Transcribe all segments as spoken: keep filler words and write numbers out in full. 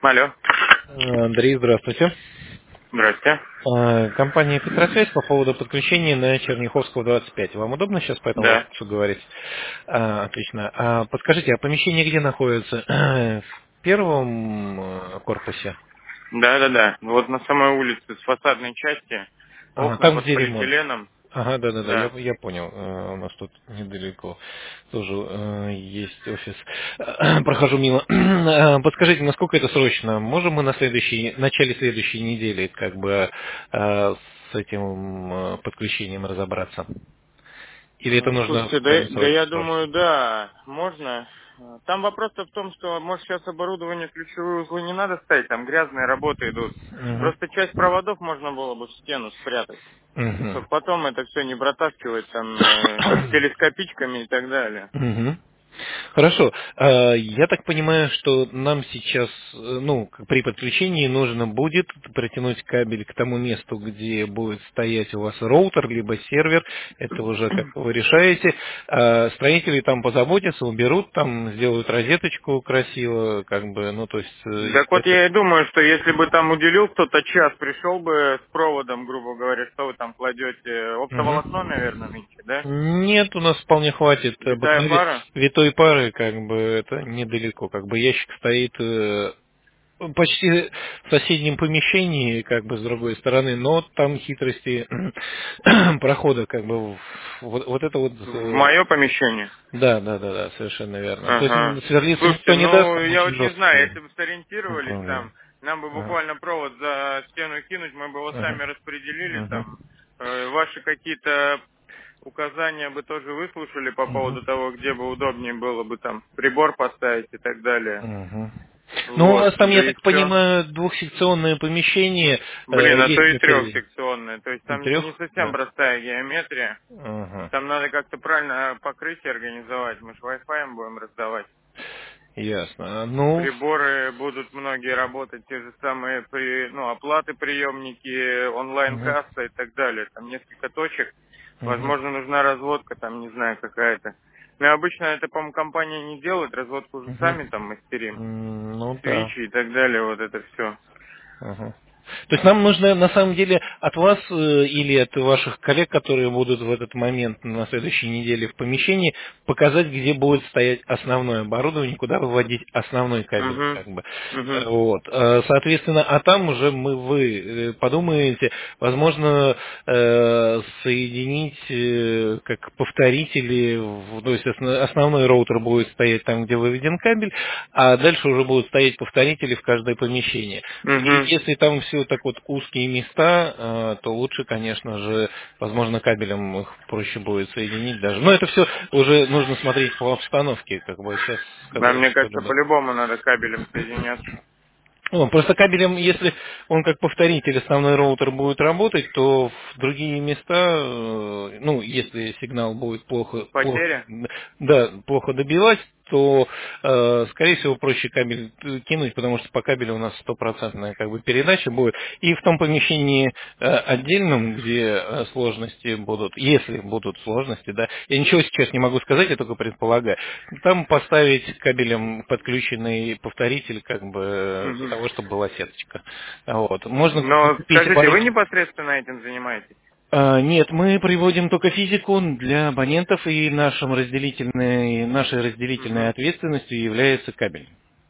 Алло. Андрей, здравствуйте. Здрасте. Э, Компания Петросвязь по поводу подключения на Черняховского двадцать пять. Вам удобно сейчас по этому Да. вопросу говорить? А, отлично. А подскажите, а помещение где находится? В первом э, корпусе? Да, да, да. Вот на самой улице с фасадной части, Ага, окна там, под где ремонт. полиэтиленом. Ага, да-да-да, я, Да. я понял. Э, У нас тут недалеко тоже э, есть офис. Э, Прохожу мимо. Э, Подскажите, насколько это срочно? Можем мы на следующей, начале следующей недели как бы э, с этим э, подключением разобраться? Или это М, нужно Слушайте, прям да, да срочно, я срочно? думаю, да, можно. Э, Там вопрос-то в том, что, может, сейчас оборудование ключевые узлы не надо ставить, там грязные работы идут. Угу. Просто часть проводов можно было бы в стену спрятать, Угу. чтобы потом это все не протаскивать там э, телескопичками и так далее. Мгм. Хорошо. А, Я так понимаю, что нам сейчас, э, ну, к- при подключении нужно будет протянуть кабель к тому месту, где будет стоять у вас роутер, либо сервер. Это уже как вы решаете. А Строители там позаботятся, уберут там, сделают розеточку красиво, как бы, ну, то есть э, Так вот это... я и думаю, что если бы там уделил кто-то час, пришел бы с проводом, грубо говоря, что вы там кладете, оптоволокно, наверное, Мгм. нынче, да? Нет, у нас вполне хватит Витая обыкновенной пара? витой пары, как бы это недалеко, как бы ящик стоит э, почти в соседнем помещении, как бы с другой стороны, но там хитрости прохода, как бы в- вот, вот это вот, В э, мое помещение? да, да, да, да, совершенно верно. То есть Ага. м, сверлиться никто Слушайте, не даст, ну там я очень вот не знаю, жесткие если бы сориентировались управления. там, нам бы Ага, буквально провод за стену кинуть, мы бы его ага, сами распределили ага, там. Э, Ваши какие-то указания бы тоже выслушали по ага. поводу того, где бы удобнее было бы там прибор поставить и так далее. Мгм. Ну, у Вот, вас там, да я и так все. понимаю, двухсекционное помещение, э, Блин, а то и если трехсекционная. То есть там не трех, совсем да. простая геометрия. Ага, Там надо как-то правильно покрытие организовать. Мы же Wi-Fi будем раздавать. ясно. А, Ну, Приборы будут многие работать, те же самые при, ну, оплаты приемники, мгм, онлайн-касса и так далее. Там несколько точек. мгм, Возможно, нужна разводка, там, не знаю, какая-то. Но обычно это, по-моему, компания не делает. Разводку уже мгм. сами там мастерим. М, Ну да. Свечи и так далее, вот это все. Ага. То есть нам нужно на самом деле от вас э, или от ваших коллег, которые будут в этот момент на следующей неделе в помещении, показать, где будет стоять основное оборудование, куда выводить основной кабель, Угу. как бы. Угу. Э, Вот. Э, Соответственно, а там уже мы, вы э, подумаете, возможно, э, соединить э, как повторители, в- то есть осно- основной роутер будет стоять там, где выведен кабель, а дальше уже будут стоять повторители в каждое помещение. И Угу. если там все так вот узкие места, э, то лучше, конечно же, возможно, кабелем их проще будет соединить даже. Но это все уже нужно смотреть по обстановке, как бы сейчас А сказать мне кажется, что-либо. по-любому надо кабелем соединяться. Ну, просто кабелем, если он как повторитель основной роутер будет работать, то в другие места, э, ну, если сигнал будет плохо, плохо, Потеря? да, плохо добивать, то, э, скорее всего, проще кабель э, кинуть, потому что по кабелю у нас стопроцентная как бы передача будет. И в том помещении э, отдельном, где э, сложности будут, если будут сложности, да, я ничего сейчас не могу сказать, я только предполагаю, там поставить кабелем подключенный повторитель, как бы, э, для Угу. того, чтобы была сеточка. Вот. Можно Но купить скажите, вы абонент. непосредственно этим занимаетесь? А, Нет, мы приводим только физику для абонентов, и нашим разделительной, нашей разделительной Угу. ответственностью является кабель,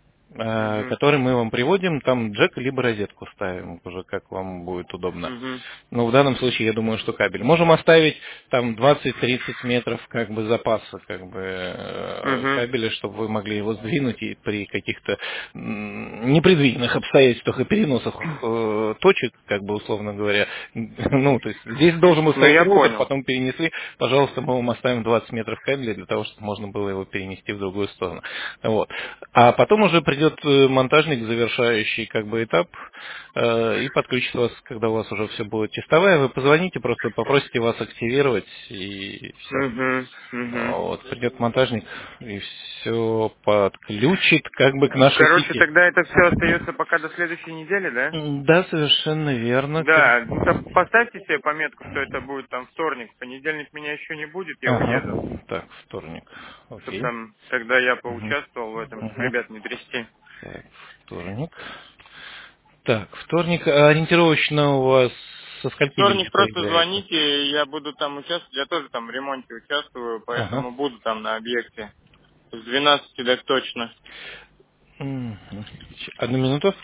а, Угу. который мы вам приводим, там джек либо розетку ставим, уже как вам будет удобно. Угу. Но в данном случае я думаю, что кабель. Можем оставить там двадцать-тридцать метров как бы запаса как бы э, Угу. кабеля, чтобы вы могли его сдвинуть и при каких-то м, непредвиденных обстоятельствах и переносах э, точек, как бы условно говоря, ну, то есть здесь должен был Ну, стоять я роутер, понял. потом перенесли, пожалуйста, мы вам оставим двадцать метров кабеля для того, чтобы можно было его перенести в другую сторону. Вот. А потом уже придет э, монтажник, завершающий как бы этап, э, и подключит вас, когда у вас уже все будет чистовая, вы позвоните, просто попросите вас активировать, и все. Угу. Угу. Вот, придет монтажник и все подключит как бы к нашей Короче, сети. тогда это все остается пока до следующей недели, да? М, Да, совершенно верно. Как- Да, ну так поставьте себе пометку, что это будет там вторник. В понедельник меня еще не будет, я уеду. Ага. Так, вторник. Чтобы Окей. там тогда я Мгм. поучаствовал в этом, чтобы Мгм. ребят не трясти. Так, Вторник. Так, вторник. А ориентировочно у вас со скольки люди Вторник просто появляются? звоните, я буду там участвовать, я тоже там в ремонте участвую, Ага. поэтому буду там на объекте. С двенадцати так точно. Мгм. Одну минуту.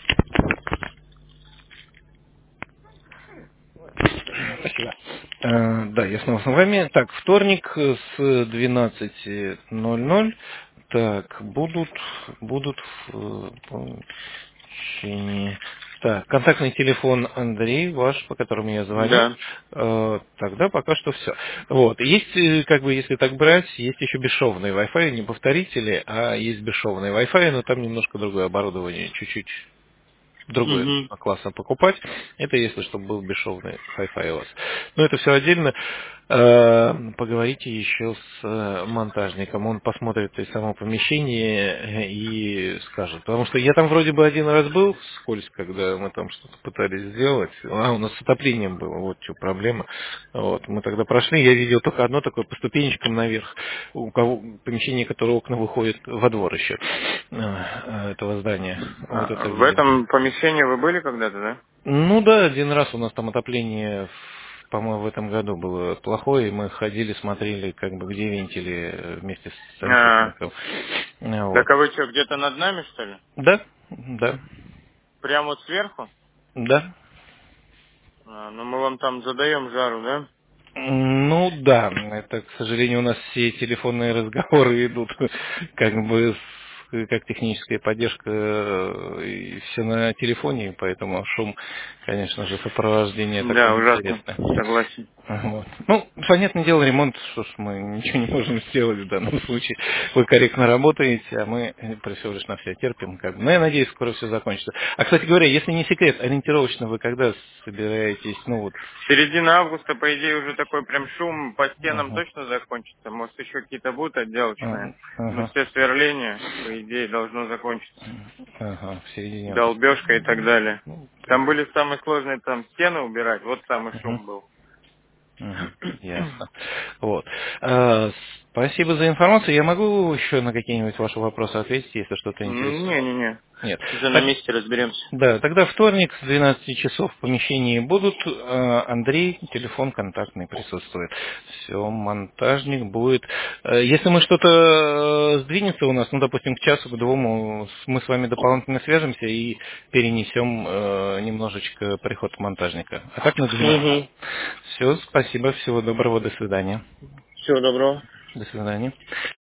Спасибо. Э, Да, я снова с вами. Так, вторник с двенадцати ноль ноль. Так, будут, будут в э, помещении. Так, контактный телефон Андрей ваш, по которому я звоню. Да. Э, Тогда пока что все. Вот. Есть, э, как бы, если так брать, есть еще бесшовный Wi-Fi, не повторители, а есть бесшовный Wi-Fi, но там немножко другое оборудование, чуть-чуть другой Угу. класса покупать. Это если чтобы был бесшовный Wi-Fi у вас. Но это все отдельно. Э, Поговорите еще с э, монтажником. Он посмотрит и само помещение э, и скажет. Потому что я там вроде бы один раз был вскользь, когда мы там что-то пытались сделать. А, у нас с отоплением было. Вот что проблема. Вот. Мы тогда прошли. Я видел только одно такое по ступенечкам наверх. У кого помещение, которое окна выходят во двор еще э, э, этого здания. Вот А, это в видел. этом помещении вы были когда-то, да? Ну да, один раз у нас там отопление, в- по-моему, в этом году было плохое, и мы ходили, смотрели, как бы где вентили э, вместе с А, сантехником. А, так Вот. а вы что, где-то над нами, что ли? Да, да, Прямо вот сверху? да. А, ну мы вам там задаем жару, да? Ну да, это, к сожалению, у нас все телефонные разговоры идут как бы с- как техническая поддержка э, и все на телефоне, поэтому шум, конечно же, сопровождение Да, такое ужасно. интересное. Согласен. Вот. Ну, понятное дело, ремонт, что ж, мы ничего не можем сделать в данном случае. Вы корректно работаете, а мы всего лишь на все терпим. Как бы. Но я надеюсь, скоро все закончится. А, кстати говоря, если не секрет, ориентировочно вы когда собираетесь, ну вот... Середина августа, по идее, уже такой прям шум по стенам Ага, точно закончится. Может, еще какие-то будут отделочные. ага, Но ага, все сверление, по идее, должно закончиться. ага, в середине августа. Долбежка и так далее. Ну, Там были самые сложные там стены убирать, вот самый мгм. шум был. Мгм. Ясно. Вот. А, Спасибо за информацию. Я могу еще на какие-нибудь ваши вопросы ответить, если что-то интересует? Не-не-не, Нет. уже на Так, месте разберемся. да, тогда вторник с двенадцати часов в помещении будут. э, Андрей, телефон контактный присутствует. Все, монтажник будет. Э, Если мы что-то э, сдвинется у нас, ну, допустим, к часу, к двум, с- мы с вами дополнительно свяжемся и перенесем э, немножечко приход монтажника. А так на двенадцать. Угу. Все, спасибо, всего доброго, до свидания. Всего доброго. До свидания.